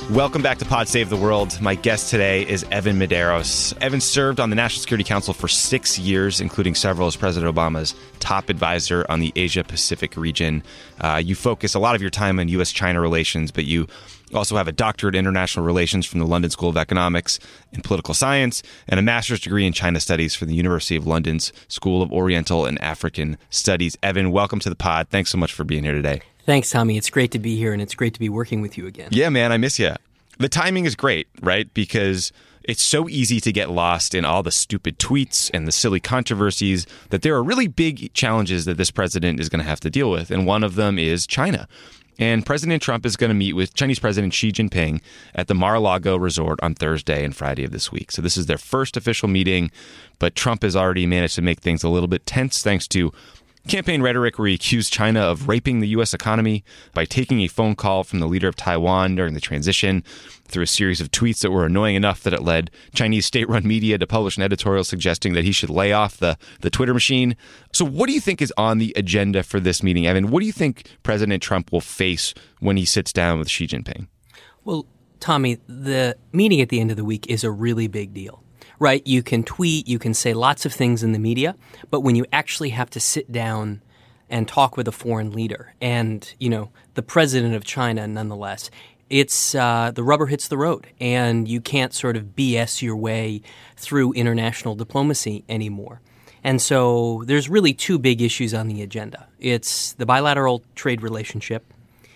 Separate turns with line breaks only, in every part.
Welcome back to Pod Save the World. My guest today is Evan Medeiros. Evan served on the National Security Council for 6 years, including several as President Obama's top advisor on the Asia-Pacific region. You focus a lot of your time on U.S.-China relations, but you also have a doctorate in international relations from the London School of Economics and Political Science and a master's degree in China Studies from the University of London's School of Oriental and African Studies. Evan, welcome to the pod. Thanks so much for being here today.
Thanks, Tommy. It's great to be here, and it's great to be working with you again.
Yeah, man, I miss you. The timing is great, right? Because it's so easy to get lost in all the stupid tweets and the silly controversies that there are really big challenges that this president is going to have to deal with. And one of them is China. And President Trump is going to meet with Chinese President Xi Jinping at the Mar-a-Lago resort on Thursday and Friday of this week. So this is their first official meeting, but Trump has already managed to make things a little bit tense thanks to campaign rhetoric where he accused China of raping the U.S. economy by taking a phone call from the leader of Taiwan during the transition through a series of tweets that were annoying enough that it led Chinese state-run media to publish an editorial suggesting that he should lay off the Twitter machine. So what do you think is on the agenda for this meeting, Evan? What do you think President Trump will face when he sits down with Xi Jinping?
Well, Tommy, the meeting at the end of the week is a really big deal. Right? You can tweet, you can say lots of things in the media, but when you actually have to sit down and talk with a foreign leader and, the president of China nonetheless, it's the rubber hits the road and you can't sort of BS your way through international diplomacy anymore. And so there's really two big issues on the agenda. It's the bilateral trade relationship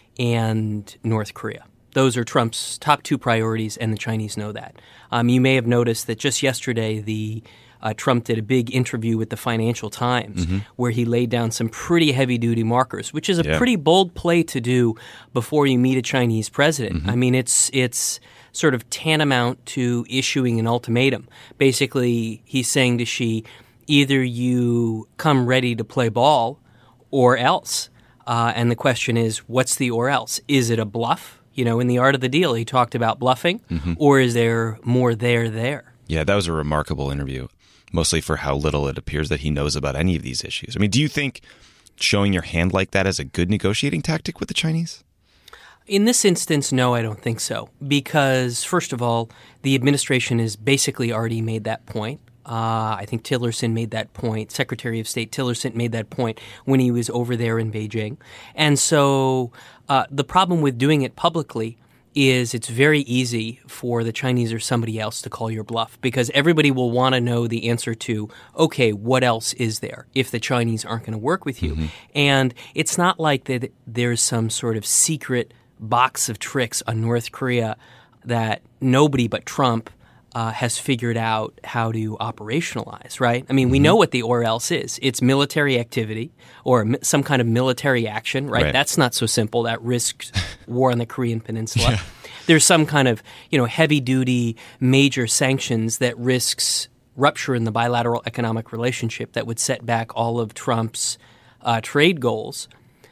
and North Korea. Those are Trump's top two priorities, and the Chinese know that. You may have noticed that just yesterday, Trump did a big interview with the Financial Times where he laid down some pretty heavy-duty markers, which is a pretty bold play to do before you meet a Chinese president. I mean, it's sort of tantamount to issuing an ultimatum. Basically, he's saying to Xi, either you come ready to play ball or else. And the question is, what's the or else? Is it a bluff? In The Art of the Deal, he talked about bluffing, or is there more there?
Yeah, that was a remarkable interview, mostly for how little it appears that he knows about any of these issues. I mean, do you think showing your hand like that is a good negotiating tactic with the Chinese?
In this instance, no, I don't think so. Because, first of all, the administration has basically already made that point. I think Tillerson made that point. Secretary of State Tillerson made that point when he was over there in Beijing. And so the problem with doing it publicly is it's very easy for the Chinese or somebody else to call your bluff because everybody will want to know the answer to, okay, what else is there if the Chinese aren't going to work with you? And it's not like that there's some sort of secret box of tricks on North Korea that nobody but Trump has figured out how to operationalize, right? I mean, we know what the or else is. It's military activity or some kind of military action, right? That's not so simple. That risks war on the Korean Peninsula. Yeah. There's some kind of, heavy-duty major sanctions that risks rupture in the bilateral economic relationship that would set back all of Trump's trade goals.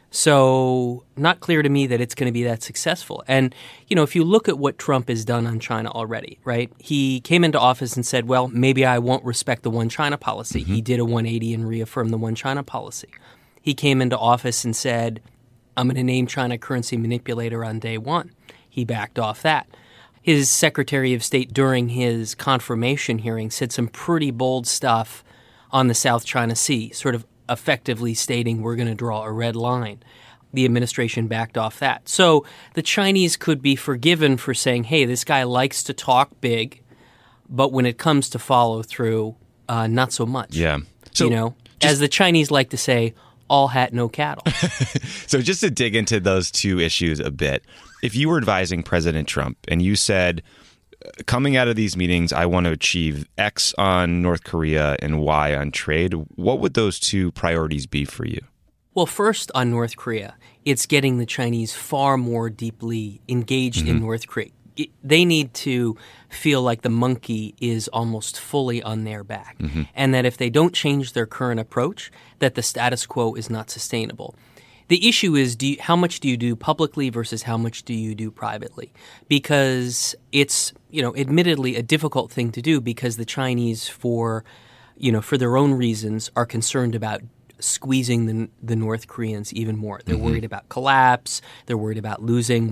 So not clear to me that it's going to be that successful. And, if you look at what Trump has done on China already, right, he came into office and said, well, maybe I won't respect the one China policy. He did a 180 and reaffirmed the one China policy. He came into office and said, I'm going to name China currency manipulator on day one. He backed off that. His Secretary of State during his confirmation hearing said some pretty bold stuff on the South China Sea, sort of effectively stating we're going to draw a red line. The administration backed off that. So the Chinese could be forgiven for saying, hey, this guy likes to talk big, but when it comes to follow through, not so much.
Yeah. So,
as the Chinese like to say, all hat, no cattle.
So just to dig into those two issues a bit, if you were advising President Trump and you said, coming out of these meetings, I want to achieve X on North Korea and Y on trade, what would those two priorities be for you?
Well, first on North Korea, it's getting the Chinese far more deeply engaged in North Korea. They need to feel like the monkey is almost fully on their back, and that if they don't change their current approach, that the status quo is not sustainable. The issue is how much do you do publicly versus how much do you do privately? Because it's, admittedly a difficult thing to do because the Chinese for their own reasons are concerned about squeezing the North Koreans even more. They're worried about collapse. They're worried about losing what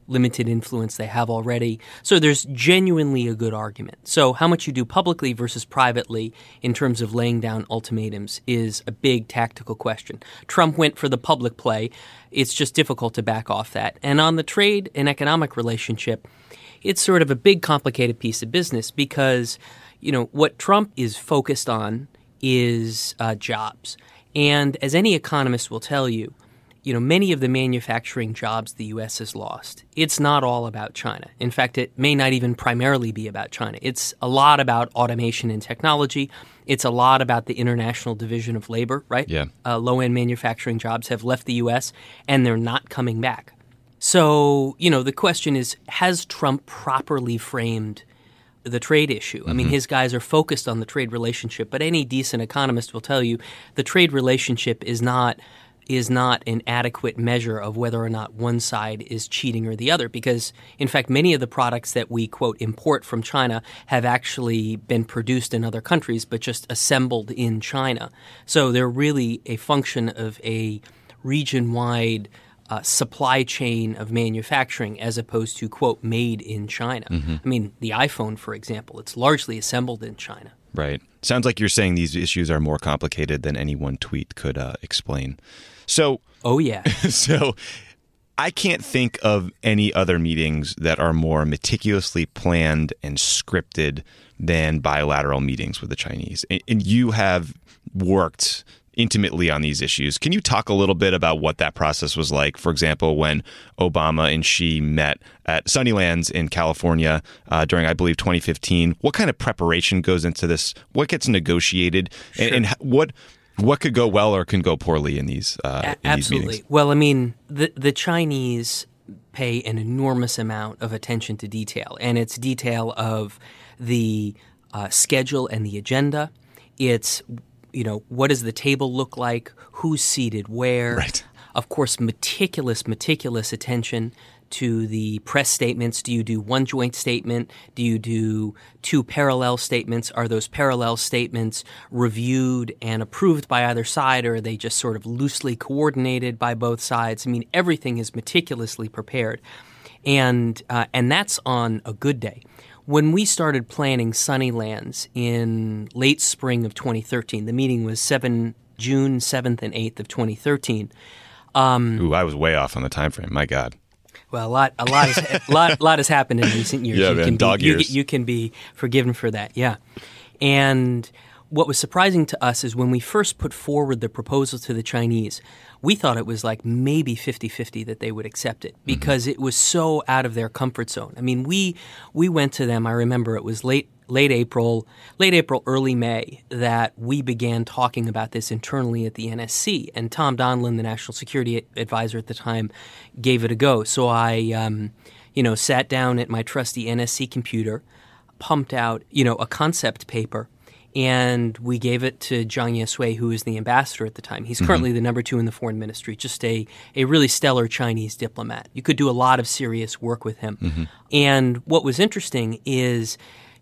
limited influence they have already. So there's genuinely a good argument. So how much you do publicly versus privately in terms of laying down ultimatums is a big tactical question. Trump went for the public play. It's just difficult to back off that. And on the trade and economic relationship, it's sort of a big, complicated piece of business because, what Trump is focused on is jobs. And as any economist will tell you, many of the manufacturing jobs the U.S. has lost, it's not all about China. In fact, it may not even primarily be about China. It's a lot about automation and technology. It's a lot about the International Division of Labor, right?
Yeah.
Low-end manufacturing jobs have left the U.S., and they're not coming back. So, the question is, has Trump properly framed the trade issue? I mean, his guys are focused on the trade relationship, but any decent economist will tell you the trade relationship is not an adequate measure of whether or not one side is cheating or the other because, in fact, many of the products that we, quote, import from China have actually been produced in other countries but just assembled in China. So they're really a function of a region-wide supply chain of manufacturing as opposed to, quote, made in China. I mean, the iPhone, for example, it's largely assembled in China.
Right. Sounds like you're saying these issues are more complicated than any one tweet could explain. So,
oh, yeah.
So I can't think of any other meetings that are more meticulously planned and scripted than bilateral meetings with the Chinese. And you have worked intimately on these issues. Can you talk a little bit about what that process was like? For example, when Obama and Xi met at Sunnylands in California during, I believe, 2015. What kind of preparation goes into this? What gets negotiated?
Sure.
And what could go well or can go poorly in these
Absolutely.
meetings?
Well, I mean, the Chinese pay an enormous amount of attention to detail, and it's detail of the schedule and the agenda. It's what does the table look like? Who's seated where?
Right.
Of course, meticulous attention to the press statements. Do you do one joint statement? Do you do two parallel statements? Are those parallel statements reviewed and approved by either side, or are they just sort of loosely coordinated by both sides? I mean, everything is meticulously prepared. And that's on a good day. When we started planning Sunnylands in late spring of 2013, the meeting was June 7th and 8th of 2013.
Ooh, I was way off on the time frame. My God.
Well, a lot has happened in recent years.
Yeah, years.
You can be forgiven for that, yeah. And what was surprising to us is when we first put forward the proposal to the Chinese, we thought it was like maybe 50-50 that they would accept it because it was so out of their comfort zone. I mean, we went to them, I remember it was late April, early May, that we began talking about this internally at the NSC. And Tom Donilon, the National Security Advisor at the time, gave it a go. So I, sat down at my trusty NSC computer, pumped out, a concept paper, and we gave it to Zhang Yesui, who is the ambassador at the time. He's currently the number 2 in the foreign ministry, just a really stellar Chinese diplomat. You could do a lot of serious work with him. And what was interesting is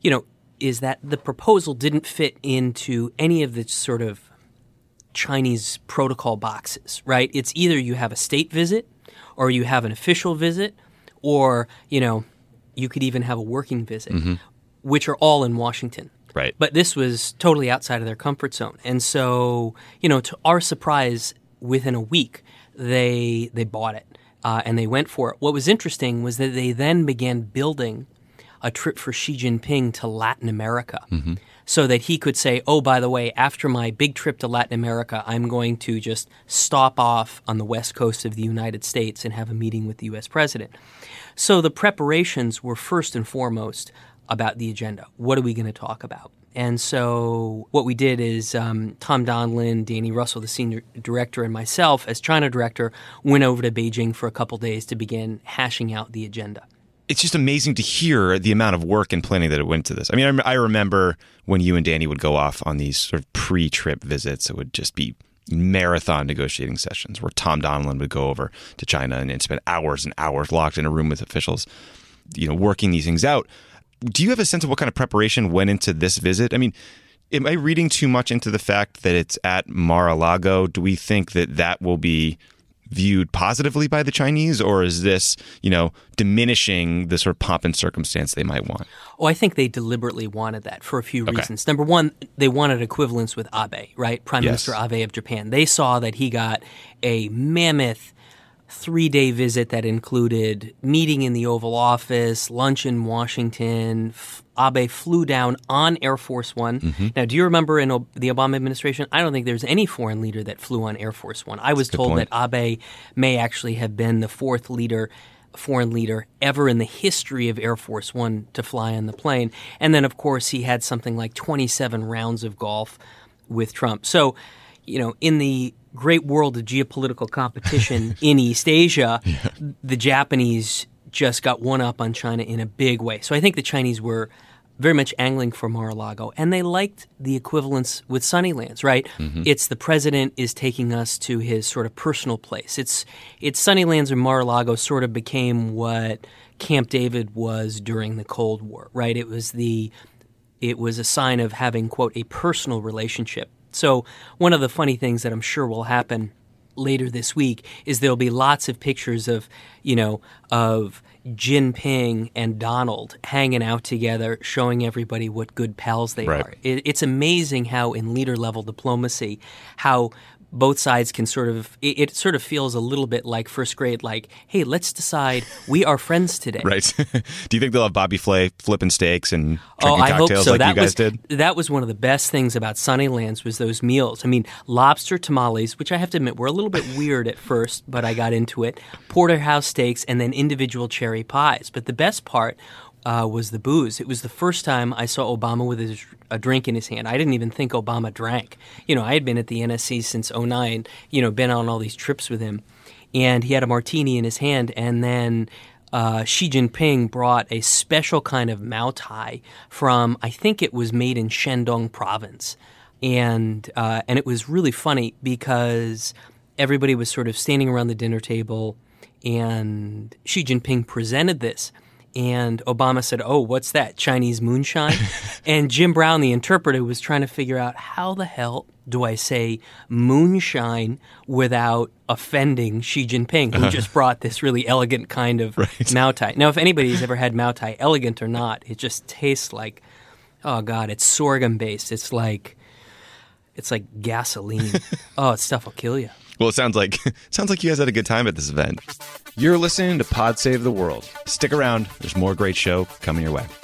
that the proposal didn't fit into any of the sort of Chinese protocol boxes, right? It's either you have a state visit or you have an official visit or, you could even have a working visit, which are all in Washington.
Right.
But this was totally outside of their comfort zone. And so, to our surprise, within a week, they bought it and they went for it. What was interesting was that they then began building a trip for Xi Jinping to Latin America so that he could say, oh, by the way, after my big trip to Latin America, I'm going to just stop off on the west coast of the United States and have a meeting with the U.S. president. So the preparations were first and foremost about the agenda. What are we going to talk about? And so what we did is Tom Donilon, Danny Russell, the senior director, and myself as China director went over to Beijing for a couple days to begin hashing out the agenda.
It's just amazing to hear the amount of work and planning that it went to this. I mean, I remember when you and Danny would go off on these sort of pre-trip visits, it would just be marathon negotiating sessions where Tom Donilon would go over to China and spend hours and hours locked in a room with officials, working these things out. Do you have a sense of what kind of preparation went into this visit? I mean, am I reading too much into the fact that it's at Mar-a-Lago? Do we think that will be viewed positively by the Chinese, or is this, diminishing the sort of pomp and circumstance they might want?
Oh, I think they deliberately wanted that for a few reasons. Number one, they wanted equivalence with Abe, right? Prime Minister Abe of Japan. They saw that he got a mammoth 3-day visit that included meeting in the Oval Office, lunch in Washington. Abe flew down on Air Force One. Mm-hmm. Now, do you remember in the Obama administration, I don't think there's any foreign leader that flew on Air Force One. I was told that Abe may actually have been the fourth foreign leader ever in the history of Air Force One to fly on the plane. And then, of course, he had something like 27 rounds of golf with Trump. So, in the great world of geopolitical competition in East Asia, the Japanese just got one up on China in a big way. So I think the Chinese were very much angling for Mar-a-Lago, and they liked the equivalence with Sunnylands, right? Mm-hmm. It's the president is taking us to his sort of personal place. It's Sunnylands or Mar-a-Lago sort of became what Camp David was during the Cold War, right? It was a sign of having, quote, a personal relationship. So one of the funny things that I'm sure will happen later this week is there'll be lots of pictures of Jinping and Donald hanging out together, showing everybody what good pals they are. It's amazing how in leader-level diplomacy, how both sides can it sort of feels a little bit like first grade, like, hey, let's decide we are friends today.
Right. Do you think they'll have Bobby Flay flipping steaks and drinking cocktails
hope so.
like you guys did?
That was one of the best things about Sunnylands was those meals. I mean, lobster tamales, which I have to admit were a little bit weird at first, but I got into it, porterhouse steaks, and then individual cherry pies. But the best part was the booze. It was the first time I saw Obama with a drink in his hand. I didn't even think Obama drank. I had been at the NSC since 2009, been on all these trips with him. And he had a martini in his hand, and then Xi Jinping brought a special kind of Mao Tai from, I think it was made in Shandong province. And it was really funny because everybody was sort of standing around the dinner table, and Xi Jinping presented this. And Obama said, "Oh, what's that? Chinese moonshine?" And Jim Brown, the interpreter, was trying to figure out how the hell do I say moonshine without offending Xi Jinping, who just brought this really elegant kind of Mao Tai. Now, if anybody's ever had Mao Tai, elegant or not, it just tastes like, oh God, it's sorghum based. It's like gasoline. Oh, stuff will kill you.
Well, it sounds like you guys had a good time at this event. You're listening to Pod Save the World. Stick around. There's more great show coming your way.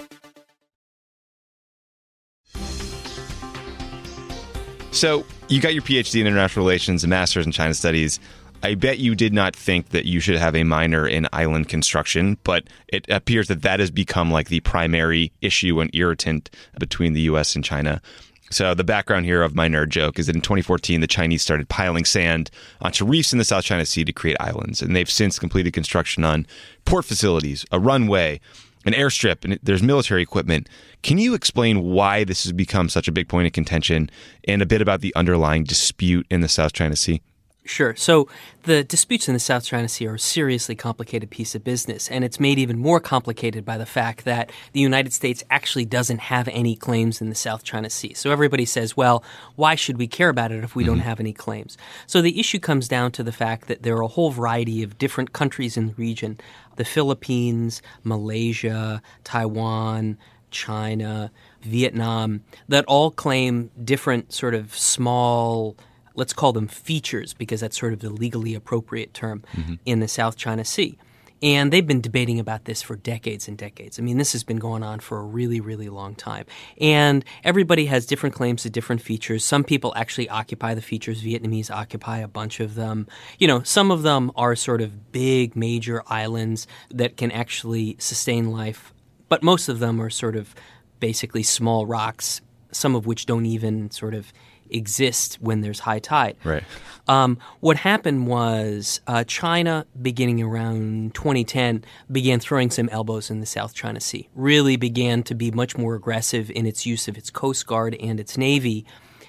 So you got your PhD in International Relations and Master's in China Studies. I bet you did not think that you should have a minor in island construction, but it appears that has become like the primary issue and irritant between the U.S. and China. So the background here of my nerd joke is that in 2014, the Chinese started piling sand onto reefs in the South China Sea to create islands. And they've since completed construction on port facilities, a runway, an airstrip, and there's military equipment. Can you explain why this has become such a big point of contention and a bit about the underlying dispute in the South China Sea?
Sure. So the disputes in the South China Sea are a seriously complicated piece of business, and it's made even more complicated by the fact that the United States actually doesn't have any claims in the South China Sea. So everybody says, well, why should we care about it if we don't have any claims? So the issue comes down to the fact that there are a whole variety of different countries in the region, the Philippines, Malaysia, Taiwan, China, Vietnam, that all claim different sort of small, let's call them features, because that's sort of the legally appropriate term in the South China Sea. And they've been debating about this for decades and decades. I mean, this has been going on for a really, really long time. And everybody has different claims to different features. Some people actually occupy the features. Vietnamese occupy a bunch of them. Some of them are sort of big, major islands that can actually sustain life. But most of them are sort of basically small rocks, some of which don't even sort of exist when there's high tide.
Right.
What happened was China, beginning around 2010, began throwing some elbows in the South China Sea, really began to be much more aggressive in its use of its Coast Guard and its Navy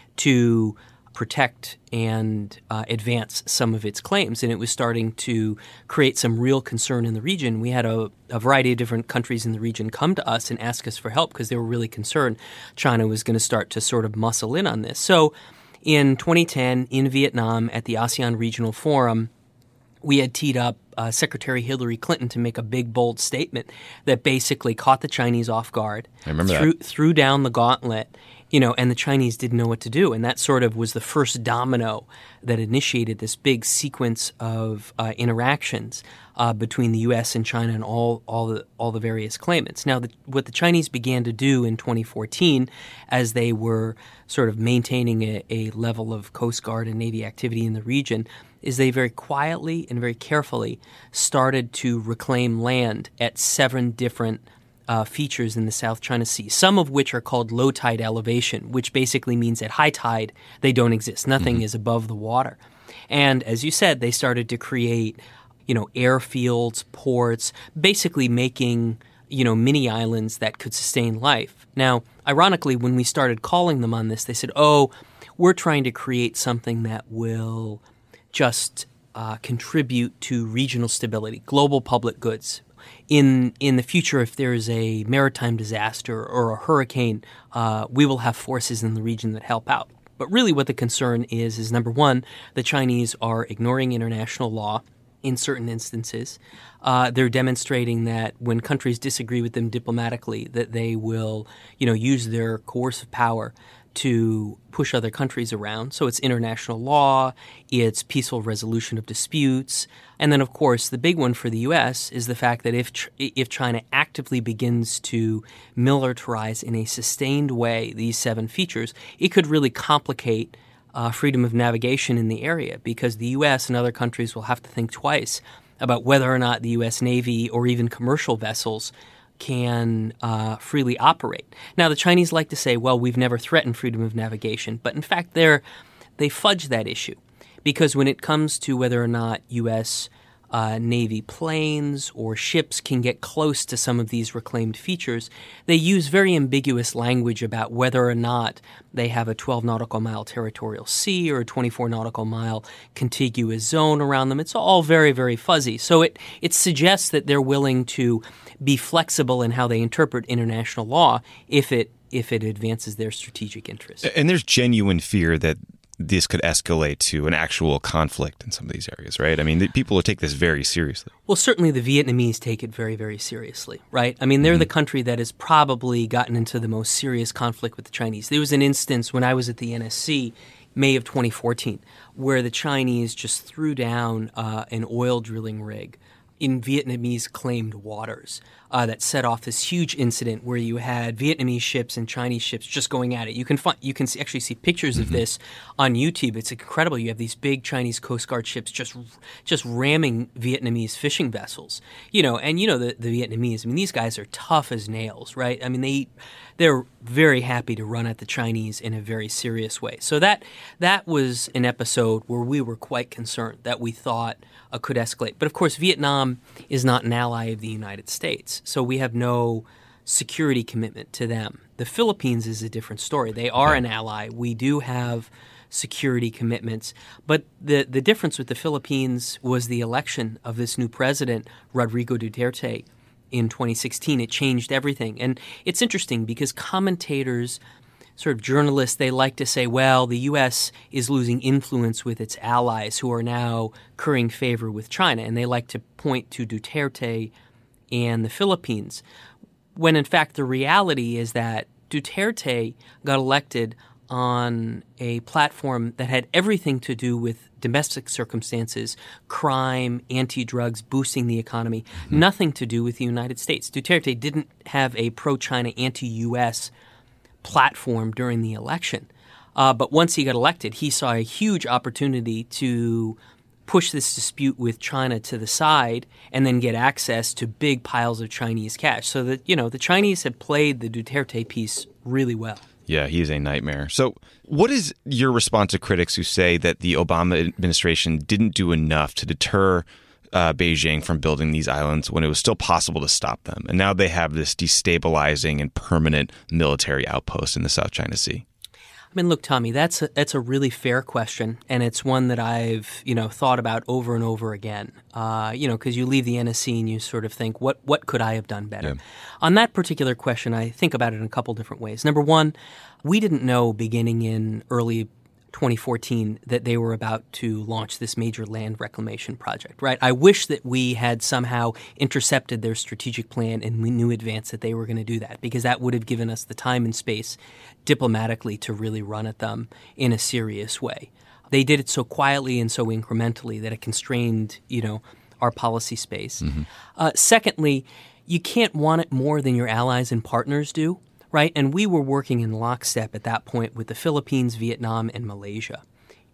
to protect and advance some of its claims. And it was starting to create some real concern in the region. We had a variety of different countries in the region come to us and ask us for help because they were really concerned China was going to start to sort of muscle in on this. So in 2010, in Vietnam, at the ASEAN Regional Forum, we had teed up Secretary Hillary Clinton to make a big, bold statement that basically caught the Chinese off guard.
I remember
threw down the gauntlet, and the Chinese didn't know what to do. And that sort of was the first domino that initiated this big sequence of interactions between the U.S. and China and all the various claimants. Now, what the Chinese began to do in 2014, as they were sort of maintaining a level of Coast Guard and Navy activity in the region, is they very quietly and very carefully started to reclaim land at 7 different features in the South China Sea, some of which are called low tide elevation, which basically means at high tide they don't exist. Nothing is above the water. And as you said, they started to create, airfields, ports, basically making, mini islands that could sustain life. Now, ironically, when we started calling them on this, they said, we're trying to create something that will just contribute to regional stability, global public goods. In the future, if there is a maritime disaster or a hurricane, we will have forces in the region that help out. But really what the concern is number one, the Chinese are ignoring international law in certain instances. They're demonstrating that when countries disagree with them diplomatically, that they will, use their coercive power to push other countries around. So it's international law, it's peaceful resolution of disputes. And then, of course, the big one for the U.S. is the fact that if China actively begins to militarize in a sustained way these 7 features, it could really complicate freedom of navigation in the area, because the U.S. and other countries will have to think twice about whether or not the U.S. Navy or even commercial vessels can freely operate. Now, the Chinese like to say, well, we've never threatened freedom of navigation, but in fact they fudge that issue, because when it comes to whether or not U.S. Navy planes or ships can get close to some of these reclaimed features, they use very ambiguous language about whether or not they have a 12 nautical mile territorial sea or a 24 nautical mile contiguous zone around them. It's all very, very fuzzy. So it suggests that they're willing to be flexible in how they interpret international law if it advances their strategic interests.
And there's genuine fear that this could escalate to an actual conflict in some of these areas, right? I mean, people will take this very seriously.
Well, certainly the Vietnamese take it very, very seriously, right? I mean, they're the country that has probably gotten into the most serious conflict with the Chinese. There was an instance when I was at the NSC, May of 2014, where the Chinese just threw down an oil drilling rig in Vietnamese claimed waters that set off this huge incident where you had Vietnamese ships and Chinese ships just going at it. You can actually see pictures of this on YouTube. It's incredible. You have these big Chinese Coast Guard ships just ramming Vietnamese fishing vessels. The Vietnamese. I mean, these guys are tough as nails, right? I mean, they're very happy to run at the Chinese in a very serious way. So that was an episode where we were quite concerned that we thought could escalate. But of course, Vietnam is not an ally of the United States, so we have no security commitment to them. The Philippines is a different story. They are an ally. We do have security commitments. But the difference with the Philippines was the election of this new president, Rodrigo Duterte, in 2016. It changed everything. And it's interesting because commentators, sort of journalists, they like to say, well, the U.S. is losing influence with its allies who are now currying favor with China. And they like to point to Duterte and the Philippines, when in fact the reality is that Duterte got elected on a platform that had everything to do with domestic circumstances, crime, anti-drugs, boosting the economy, nothing to do with the United States. Duterte didn't have a pro-China, anti-U.S. platform during the election. But once he got elected, he saw a huge opportunity to push this dispute with China to the side and then get access to big piles of Chinese cash. So that, the Chinese have played the Duterte piece really well.
Yeah, he is a nightmare. So what is your response to critics who say that the Obama administration didn't do enough to deter Beijing from building these islands when it was still possible to stop them? And now they have this destabilizing and permanent military outpost in the South China Sea.
I mean, look, Tommy, that's a really fair question, and it's one that I've thought about over and over again. Because you leave the NSC and you sort of think, what could I have done better? Yeah. On that particular question, I think about it in a couple different ways. Number one, we didn't know beginning in early 2014 that they were about to launch this major land reclamation project, right? I wish that we had somehow intercepted their strategic plan and we knew in advance that they were going to do that, because that would have given us the time and space diplomatically to really run at them in a serious way. They did it so quietly and so incrementally that it constrained, our policy space. Secondly, you can't want it more than your allies and partners do. Right, and we were working in lockstep at that point with the Philippines, Vietnam, and Malaysia,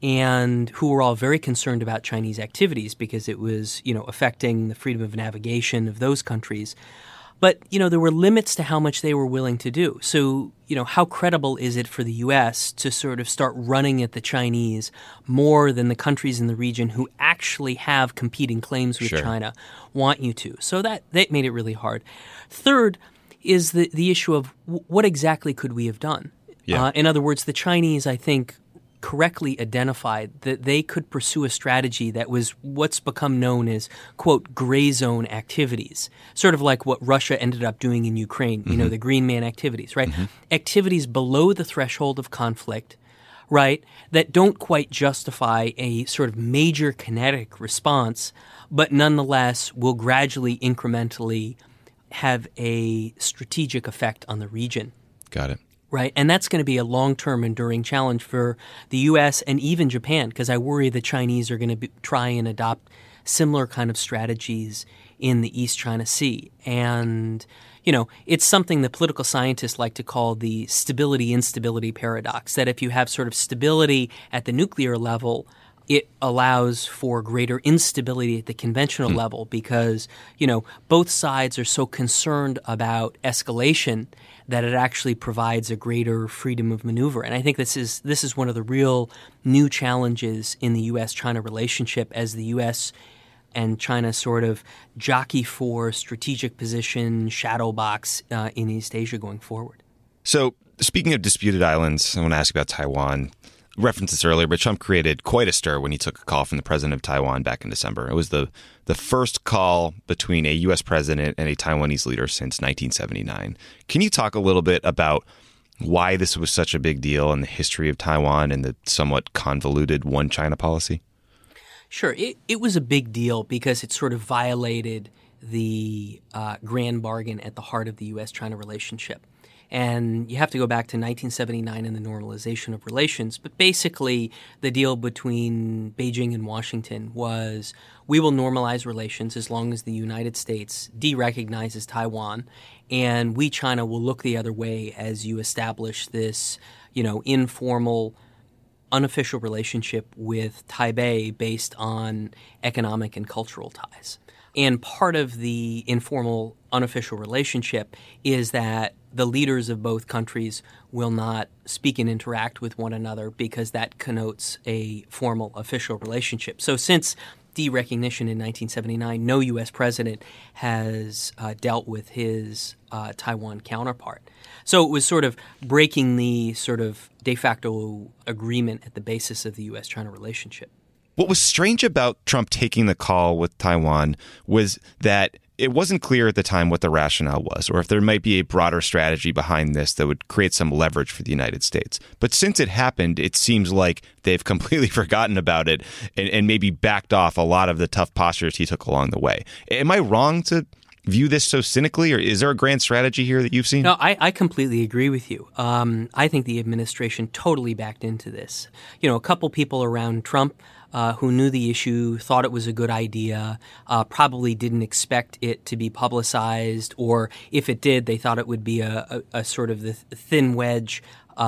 and who were all very concerned about Chinese activities because it was, affecting the freedom of navigation of those countries. But, there were limits to how much they were willing to do. So, how credible is it for the U.S. to sort of start running at the Chinese more than the countries in the region who actually have competing claims with China want you to? So that made it really hard. Third is the issue of what exactly could we have done?
Yeah.
In other words, the Chinese, I think, correctly identified that they could pursue a strategy that was what's become known as, quote, gray zone activities, sort of like what Russia ended up doing in Ukraine, the Green Man activities, right? Activities below the threshold of conflict, right, that don't quite justify a sort of major kinetic response, but nonetheless will gradually, incrementally have a strategic effect on the region.
Got it.
Right. And that's going to be a long-term enduring challenge for the U.S. and even Japan, because I worry the Chinese are going to try and adopt similar kind of strategies in the East China Sea. And, it's something that political scientists like to call the stability-instability paradox, that if you have sort of stability at the nuclear level, it allows for greater instability at the conventional level because, both sides are so concerned about escalation that it actually provides a greater freedom of maneuver. And I think this is one of the real new challenges in the U.S.-China relationship as the U.S. and China sort of jockey for strategic position, shadow box in East Asia going forward.
So speaking of disputed islands, I want to ask you about Taiwan. Referenced this earlier, but Trump created quite a stir when he took a call from the president of Taiwan back in December. It was the first call between a U.S. president and a Taiwanese leader since 1979. Can you talk a little bit about why this was such a big deal in the history of Taiwan and the somewhat convoluted one China policy?
Sure. It was a big deal because it sort of violated the grand bargain at the heart of the U.S.-China relationship. And you have to go back to 1979 and the normalization of relations. But basically, the deal between Beijing and Washington was we will normalize relations as long as the United States de-recognizes Taiwan, and we, China, will look the other way as you establish this, informal, unofficial relationship with Taipei based on economic and cultural ties. And part of the informal, unofficial relationship is that the leaders of both countries will not speak and interact with one another because that connotes a formal, official relationship. So since de-recognition in 1979, no U.S. president has dealt with his Taiwan counterpart. So it was sort of breaking the sort of de facto agreement at the basis of the U.S.-China relationship.
What was strange about Trump taking the call with Taiwan was that it wasn't clear at the time what the rationale was, or if there might be a broader strategy behind this that would create some leverage for the United States. But since it happened, it seems like they've completely forgotten about it and maybe backed off a lot of the tough postures he took along the way. Am I wrong to view this so cynically, or is there a grand strategy here that you've seen?
No, I completely agree with you. I think the administration totally backed into this. A couple people around Trump who knew the issue, thought it was a good idea, probably didn't expect it to be publicized, or if it did, they thought it would be a sort of the thin wedge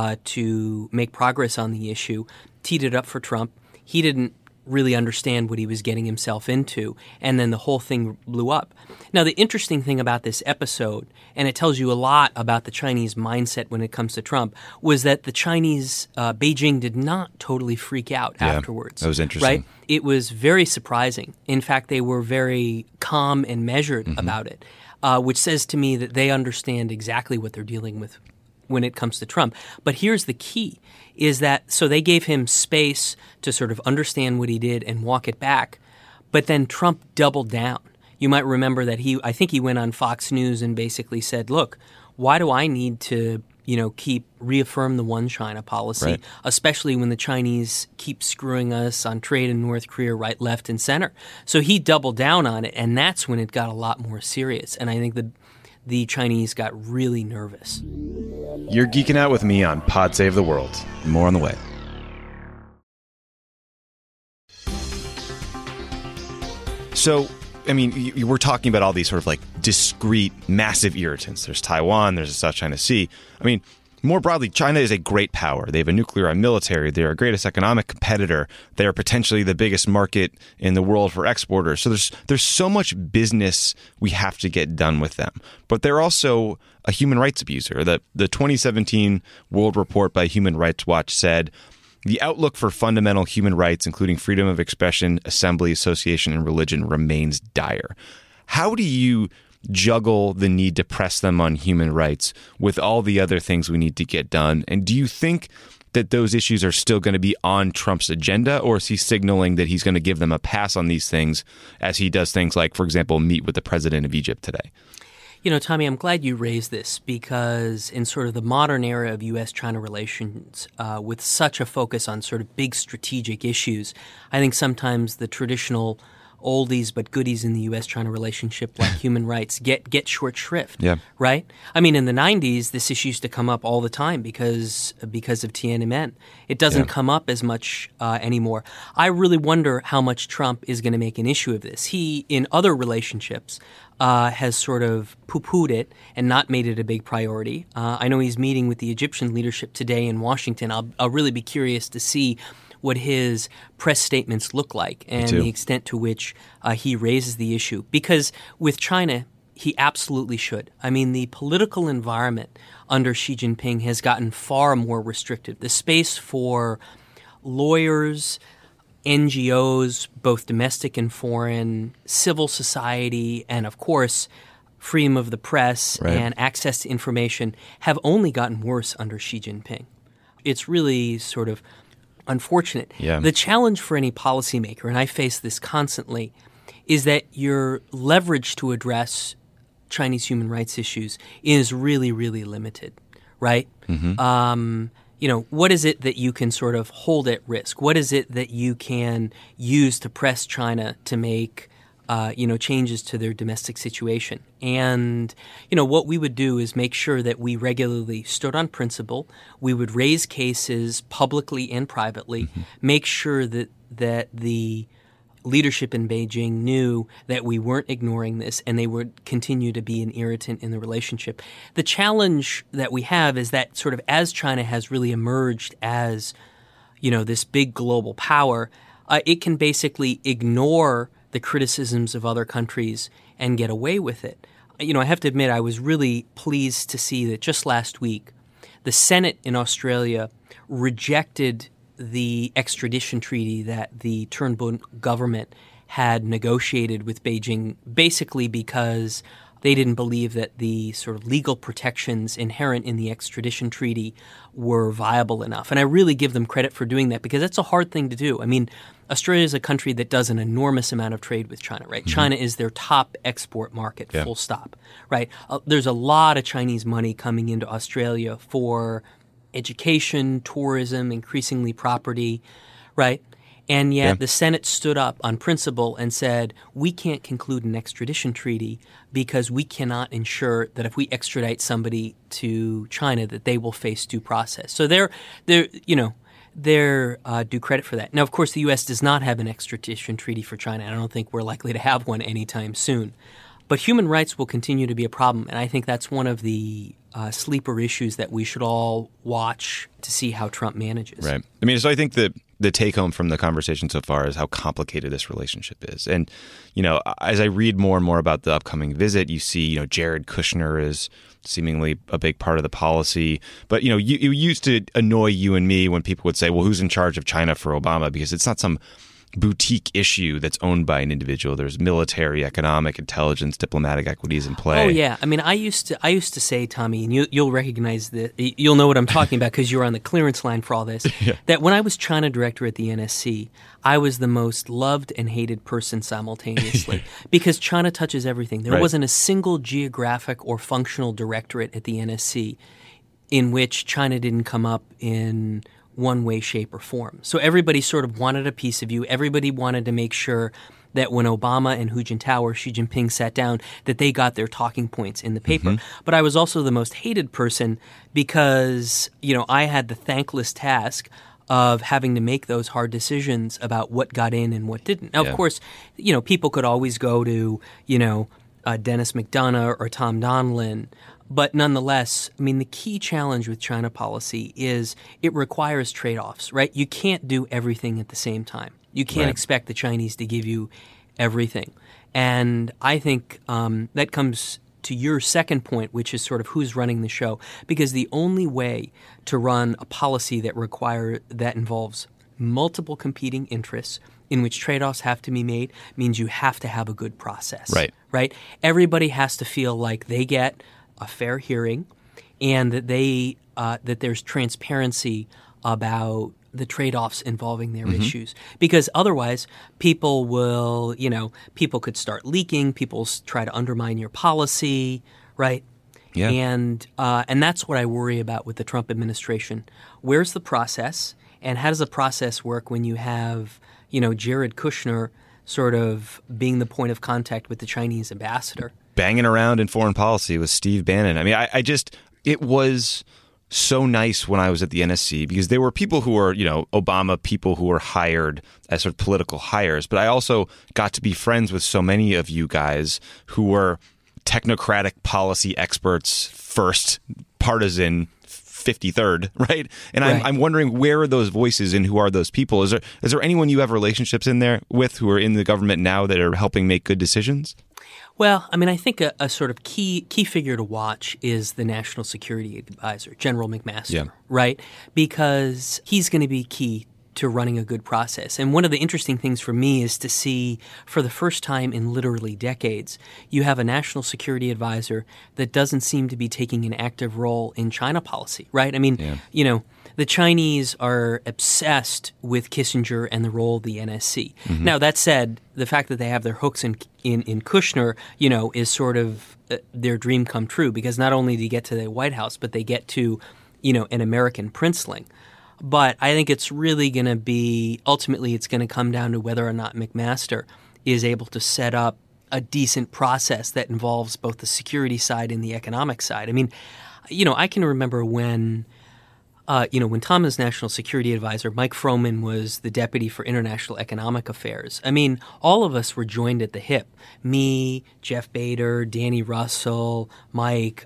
to make progress on the issue, teed it up for Trump. He didn't really understand what he was getting himself into, and then the whole thing blew up. Now, the interesting thing about this episode, and it tells you a lot about the Chinese mindset when it comes to Trump, was that the Chinese, Beijing did not totally freak out afterwards.
That was interesting.
Right? It was very surprising. In fact, they were very calm and measured about it, which says to me that they understand exactly what they're dealing with when it comes to Trump. But here's the key, is that so they gave him space to sort of understand what he did and walk it back, but then Trump doubled down. You might remember that I think he went on Fox News and basically said, look, why do I need to, reaffirm the one China policy,
Right.
especially when the Chinese keep screwing us on trade in North Korea, right, left, and center. So he doubled down on it, and that's when it got a lot more serious. And I think the Chinese got really nervous.
You're geeking out with me on Pod Save the World. More on the way. So, I mean, we're talking about all these sort of like discrete, massive irritants. There's Taiwan, there's the South China Sea. I mean, more broadly, China is a great power. They have a nuclear military. They're our greatest economic competitor. They are potentially the biggest market in the world for exporters. So there's so much business we have to get done with them. But they're also a human rights abuser. The 2017 World Report by Human Rights Watch said, the outlook for fundamental human rights, including freedom of expression, assembly, association, and religion, remains dire. How do you juggle the need to press them on human rights with all the other things we need to get done? And do you think that those issues are still going to be on Trump's agenda, or is he signaling that he's going to give them a pass on these things as he does things like, for example, meet with the president of Egypt today?
Tommy, I'm glad you raised this because in sort of the modern era of U.S.-China relations, with such a focus on sort of big strategic issues, I think sometimes the traditional oldies but goodies in the U.S.-China relationship, like human rights, get short shrift, right? I mean, in the 90s, this issue used to come up all the time because of Tiananmen. It doesn't come up as much anymore. I really wonder how much Trump is going to make an issue of this. He, in other relationships, has sort of poo-pooed it and not made it a big priority. I know he's meeting with the Egyptian leadership today in Washington. I'll really be curious to see what his press statements look like and the extent to which he raises the issue. Because with China, he absolutely should. I mean, the political environment under Xi Jinping has gotten far more restrictive. The space for lawyers, NGOs, both domestic and foreign, civil society, and of course, freedom of the press and access to information have only gotten worse under Xi Jinping. It's really sort of unfortunate. The challenge for any policymaker, and I face this constantly, is that your leverage to address Chinese human rights issues is really, really limited, right? What is it that you can sort of hold at risk? What is it that you can use to press China to make changes to their domestic situation? And, what we would do is make sure that we regularly stood on principle. We would raise cases publicly and privately, make sure that the leadership in Beijing knew that we weren't ignoring this and they would continue to be an irritant in the relationship. The challenge that we have is that sort of as China has really emerged as, this big global power, it can basically ignore the criticisms of other countries and get away with it. I have to admit, I was really pleased to see that just last week, the Senate in Australia rejected the extradition treaty that the Turnbull government had negotiated with Beijing, basically because they didn't believe that the sort of legal protections inherent in the extradition treaty were viable enough. And I really give them credit for doing that because that's a hard thing to do. I mean, Australia is a country that does an enormous amount of trade with China, right? China is their top export market, full stop, right? There's a lot of Chinese money coming into Australia for education, tourism, increasingly property, right? And yet the Senate stood up on principle and said, we can't conclude an extradition treaty because we cannot ensure that if we extradite somebody to China that they will face due process. So they're due credit for that. Now, of course, the U.S. does not have an extradition treaty for China. I don't think we're likely to have one anytime soon. But human rights will continue to be a problem, and I think that's one of the sleeper issues that we should all watch to see how Trump manages.
Right. I mean, so I think that the take-home from the conversation so far is how complicated this relationship is. And, as I read more and more about the upcoming visit, you see, Jared Kushner is seemingly a big part of the policy. But, it used to annoy you and me when people would say, well, who's in charge of China for Obama? Because it's not some boutique issue that's owned by an individual. There's military, economic, intelligence, diplomatic equities in play.
Oh yeah, I mean, I used to say, Tommy, and you'll recognize that, you'll know what I'm talking about because you were on the clearance line for all this. That when I was China director at the NSC, I was the most loved and hated person simultaneously because China touches everything. There wasn't a single geographic or functional directorate at the NSC in which China didn't come up in one way, shape, or form. So everybody sort of wanted a piece of you. Everybody wanted to make sure that when Obama and Hu Jintao or Xi Jinping sat down, that they got their talking points in the paper. But I was also the most hated person because, I had the thankless task of having to make those hard decisions about what got in and what didn't. Now, of course, people could always go to, Dennis McDonough or Tom Donilon. But nonetheless, the key challenge with China policy is it requires trade-offs, right? You can't do everything at the same time. You can't expect the Chinese to give you everything. And I think that comes to your second point, which is sort of who's running the show. Because the only way to run a policy that involves multiple competing interests in which trade-offs have to be made means you have to have a good process. Right? Everybody has to feel like they get a fair hearing and that that there's transparency about the trade-offs involving their issues. Because otherwise, people could start leaking, people try to undermine your policy, right?
Yeah.
And that's what I worry about with the Trump administration. Where's the process, and how does the process work when you have, Jared Kushner sort of being the point of contact with the Chinese ambassador?
Banging around in foreign policy with Steve Bannon. It was so nice when I was at the NSC because there were people who were, Obama people who were hired as sort of political hires. But I also got to be friends with so many of you guys who were technocratic policy experts, first partisan 53rd, right? And
Right.
I'm wondering, where are those voices and who are those people? Is there anyone you have relationships in there with who are in the government now that are helping make good decisions?
Well, I think a sort of key figure to watch is the National Security Advisor, General McMaster, right? Because he's going to be key to running a good process. And one of the interesting things for me is to see, for the first time in literally decades, you have a National Security Advisor that doesn't seem to be taking an active role in China policy, right? The Chinese are obsessed with Kissinger and the role of the NSC. Now, that said, the fact that they have their hooks in Kushner, is sort of their dream come true, because not only do you get to the White House, but they get to, an American princeling. But I think it's really going to be – ultimately it's going to come down to whether or not McMaster is able to set up a decent process that involves both the security side and the economic side. I can remember when Tom was National Security Advisor, Mike Froman was the Deputy for International Economic Affairs. All of us were joined at the hip. Me, Jeff Bader, Danny Russell, Mike.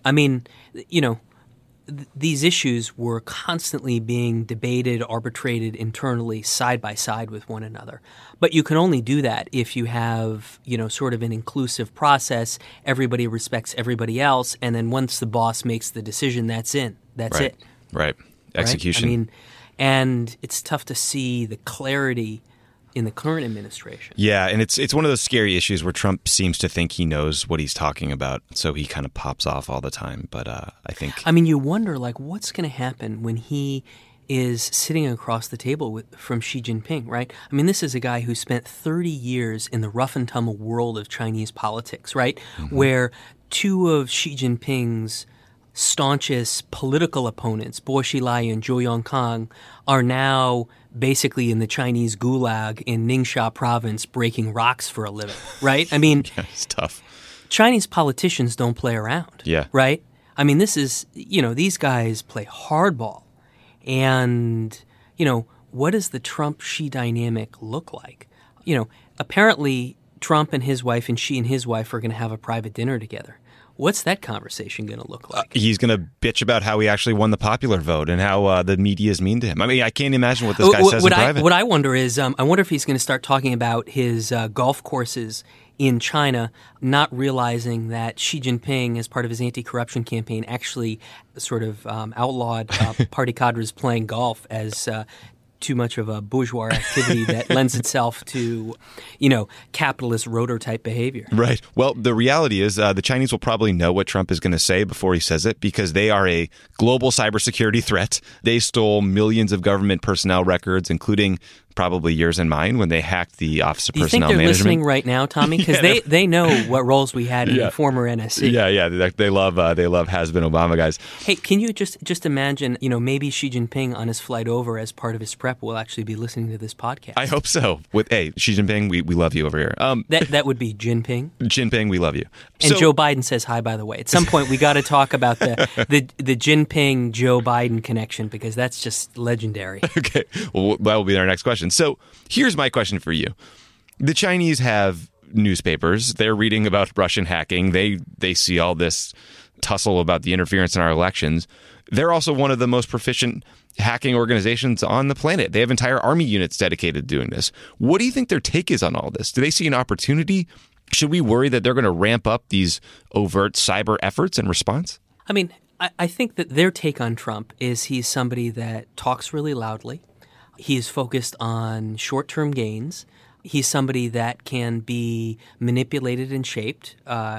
These issues were constantly being debated, arbitrated internally, side by side with one another. But you can only do that if you have, sort of an inclusive process. Everybody respects everybody else, and then once the boss makes the decision, that's it.
Right. Execution.
Right? And it's tough to see the clarity in the current administration.
Yeah, and it's one of those scary issues where Trump seems to think he knows what he's talking about, so he kind of pops off all the time. But I think...
you wonder, what's going to happen when he is sitting across the table from Xi Jinping, right? This is a guy who spent 30 years in the rough and tumble world of Chinese politics, right? Where two of Xi Jinping's staunchest political opponents, Bo Xilai and Zhou Yongkang, are now basically in the Chinese gulag in Ningxia province breaking rocks for a living, right?
Yeah, it's tough.
Chinese politicians don't play around, right? This is, these guys play hardball. And, what does the Trump-Xi dynamic look like? Apparently Trump and his wife and Xi and his wife are going to have a private dinner together. What's that conversation going to look like?
He's going to bitch about how he actually won the popular vote and how the media is mean to him. I can't imagine what this guy says in private.
What I wonder is, I wonder if he's going to start talking about his golf courses in China, not realizing that Xi Jinping, as part of his anti-corruption campaign, actually sort of outlawed party cadres playing golf as too much of a bourgeois activity that lends itself to, capitalist rotor-type behavior.
Right. Well, the reality is the Chinese will probably know what Trump is going to say before he says it, because they are a global cybersecurity threat. They stole millions of government personnel records, including probably yours and mine, when they hacked the Office of
Do you think
Personnel
they're
Management.
listening right now, Tommy? Because they know what roles we had in the former NSC.
Yeah. They love has-been Obama guys.
Hey, can you just imagine, maybe Xi Jinping on his flight over as part of his prep will actually be listening to this podcast?
I hope so. Hey, Xi Jinping, we love you over here.
That would be Jinping.
Jinping, we love you.
And Joe Biden says hi, by the way. At some point, we got to talk about the Jinping-Joe Biden connection, because that's just legendary.
Okay. Well, that will be our next question. So here's my question for you. The Chinese have newspapers. They're reading about Russian hacking. They see all this tussle about the interference in our elections. They're also one of the most proficient hacking organizations on the planet. They have entire army units dedicated to doing this. What do you think their take is on all this? Do they see an opportunity? Should we worry that they're going to ramp up these overt cyber efforts in response?
I mean, I think that their take on Trump is he's somebody that talks really loudly. He's focused on short-term gains. He's somebody that can be manipulated and shaped.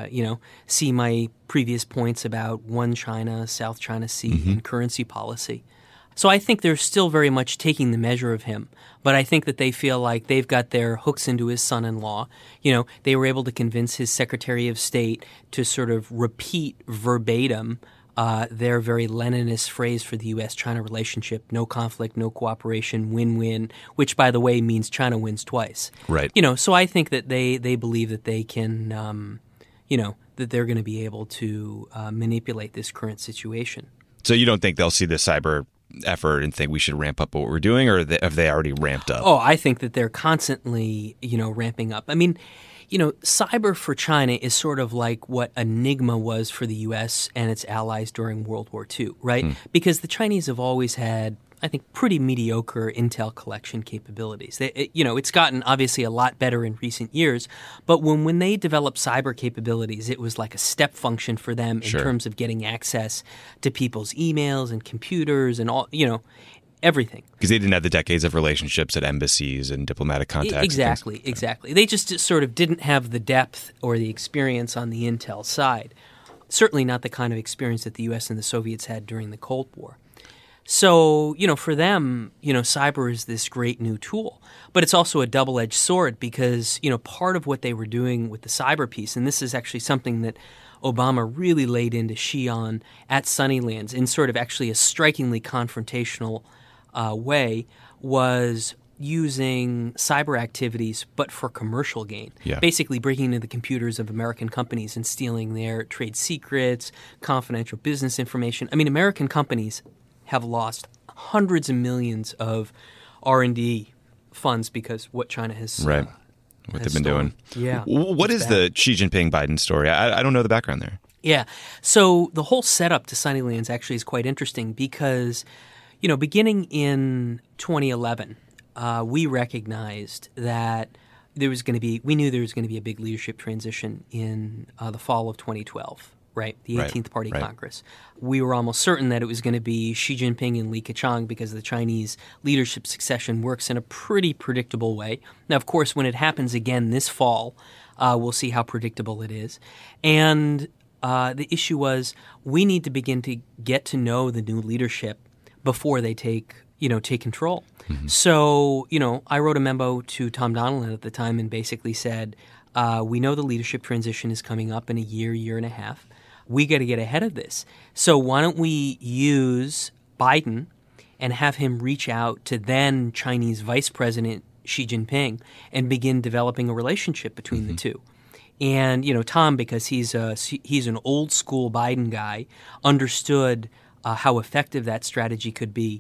See my previous points about one China, South China Sea, and currency policy. So I think they're still very much taking the measure of him. But I think that they feel like they've got their hooks into his son-in-law. They were able to convince his Secretary of State to sort of repeat verbatim their very Leninist phrase for the U.S.-China relationship: no conflict, no cooperation, win-win, which, by the way, means China wins twice.
Right.
So I think that they believe that they can, that they're going to be able to manipulate this current situation.
So you don't think they'll see the cyber effort and think we should ramp up what we're doing, or have they already ramped up?
Oh, I think that they're constantly, ramping up. I mean, cyber for China is sort of like what Enigma was for the U.S. and its allies during World War II, right? Because the Chinese have always had, I think, pretty mediocre intel collection capabilities. It's gotten obviously a lot better in recent years, but when they developed cyber capabilities, it was like a step function for them in terms of getting access to people's emails and computers and all, everything.
Because they didn't have the decades of relationships at embassies and diplomatic contacts.
Exactly. They just sort of didn't have the depth or the experience on the intel side. Certainly not the kind of experience that the U.S. and the Soviets had during the Cold War. So, for them, cyber is this great new tool. But it's also a double-edged sword because, part of what they were doing with the cyber piece, and this is actually something that Obama really laid into Xi on at Sunnylands in sort of actually a strikingly confrontational way, was using cyber activities but for commercial gain.
Yeah.
Basically breaking into the computers of American companies and stealing their trade secrets, confidential business information. I mean, American companies have lost hundreds of millions of R&D funds because what China has
what they've been doing.
Yeah.
What is the Xi Jinping Biden story? I don't know the background there.
Yeah. So the whole setup to Sunnylands actually is quite interesting because, beginning in 2011, we recognized that we knew there was going to be a big leadership transition in the fall of 2012. Right, the 18th Party Congress. We were almost certain that it was going to be Xi Jinping and Li Keqiang because the Chinese leadership succession works in a pretty predictable way. Now, of course, when it happens again this fall, we'll see how predictable it is. And the issue was we need to begin to get to know the new leadership before they take control. Mm-hmm. So, I wrote a memo to Tom Donilon at the time and basically said, we know the leadership transition is coming up in a year and a half. We got to get ahead of this. So why don't we use Biden and have him reach out to then Chinese Vice President Xi Jinping and begin developing a relationship between the two. And, Tom, because he's an old school Biden guy, understood how effective that strategy could be,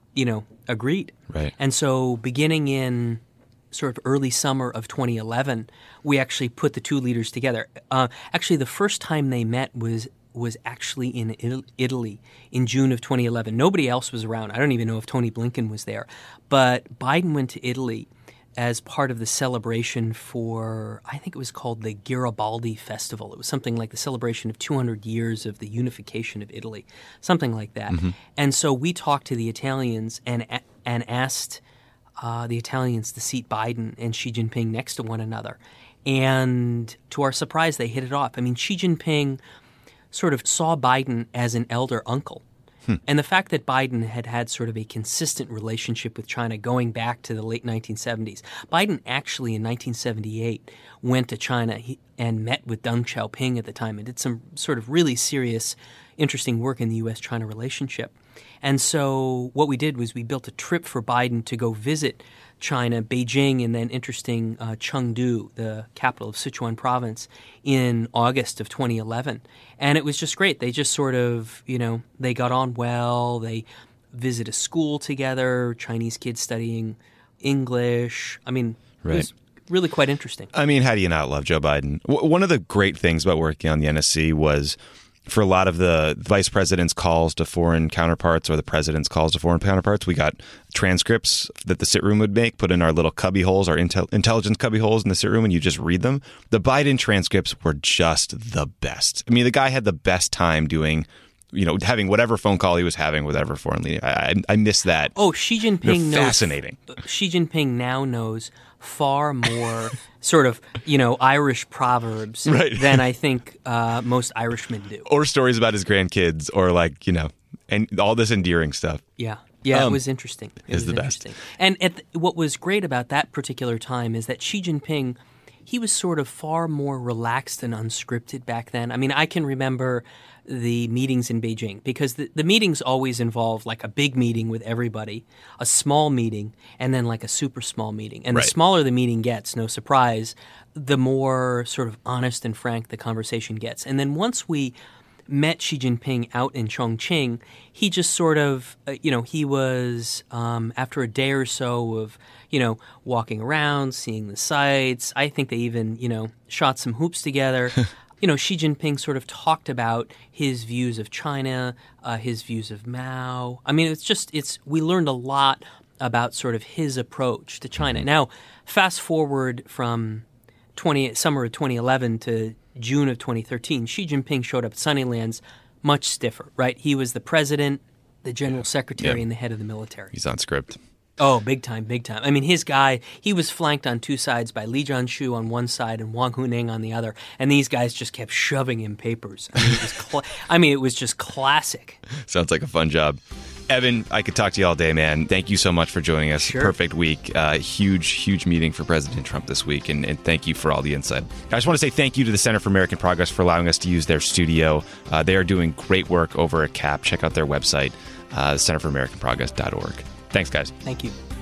agreed.
Right.
And so beginning in sort of early summer of 2011, we actually put the two leaders together. Actually, the first time they met was actually in Italy in June of 2011. Nobody else was around. I don't even know if Tony Blinken was there. But Biden went to Italy as part of the celebration for, I think it was called the Garibaldi Festival. It was something like the celebration of 200 years of the unification of Italy, something like that. Mm-hmm. And so we talked to the Italians and asked the Italians to seat Biden and Xi Jinping next to one another. And to our surprise, they hit it off. I mean, Xi Jinping sort of saw Biden as an elder uncle. And the fact that Biden had had sort of a consistent relationship with China going back to the late 1970s. Biden actually in 1978 went to China and met with Deng Xiaoping at the time and did some sort of really serious, interesting work in the U.S.-China relationship. And so what we did was we built a trip for Biden to go visit China, Beijing, and then interesting Chengdu, the capital of Sichuan province, in August of 2011. And it was just great. They just sort of, they got on well. They visited a school together, Chinese kids studying English. I mean, It was really quite interesting.
I mean, how do you not love Joe Biden? One of the great things about working on the NSC was for a lot of the vice president's calls to foreign counterparts or the president's calls to foreign counterparts, we got transcripts that the sit room would make, put in our little cubby holes, our intelligence cubby holes in the sit room, and you just read them. The Biden transcripts were just the best. I mean, the guy had the best time doing, having whatever phone call he was having, whatever foreign leader. I miss that.
Oh, Xi Jinping knows.
Fascinating.
Xi Jinping now knows far more sort of, Irish proverbs than I think most Irishmen do.
Or stories about his grandkids or and all this endearing stuff.
Yeah. Yeah, it was interesting. It was
the
interesting.
best.
And what was great about that particular time is that Xi Jinping, he was sort of far more relaxed and unscripted back then. I mean, I can remember the meetings in Beijing because the meetings always involve like a big meeting with everybody, a small meeting, and then like a super small meeting. And the smaller the meeting gets, no surprise, the more sort of honest and frank the conversation gets. And then once we met Xi Jinping out in Chongqing, he just sort of, he was, after a day or so of, walking around, seeing the sights, I think they even, shot some hoops together. Xi Jinping sort of talked about his views of China, his views of Mao. I mean, we learned a lot about sort of his approach to China. Now, fast forward from summer of 2011 to June of 2013, Xi Jinping showed up at Sunnylands much stiffer, right? He was the president, the general secretary, and the head of the military.
He's on script.
Oh, big time, big time. I mean, his guy, he was flanked on two sides by Li Jianshu on one side and Wang Huning on the other, and these guys just kept shoving him papers. I mean, it was just classic.
Sounds like a fun job. Evan, I could talk to you all day, man. Thank you so much for joining us.
Sure.
Perfect week. Huge meeting for President Trump this week, and thank you for all the insight. I just want to say thank you to the Center for American Progress for allowing us to use their studio. They are doing great work over at CAP. Check out their website, centerforamericanprogress.org. Thanks, guys.
Thank you.